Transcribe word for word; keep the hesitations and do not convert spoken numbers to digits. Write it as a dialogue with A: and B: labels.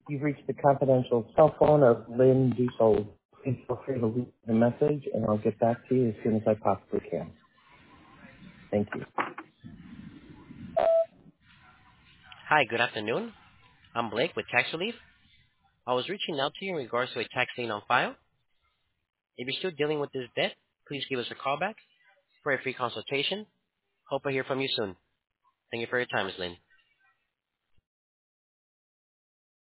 A: You've reached the confidential cell phone of Lynn Dussault. Please feel free to leave a message, and I'll get back to you as soon as I possibly can. Thank you.
B: Hi, good afternoon. I'm Blake with Tax Relief. I was reaching out to you in regards to a tax lien on file. If you're still dealing with this debt, please give us a call back for a free consultation. Hope I hear from you soon. Thank you for your time, Miz Lynn.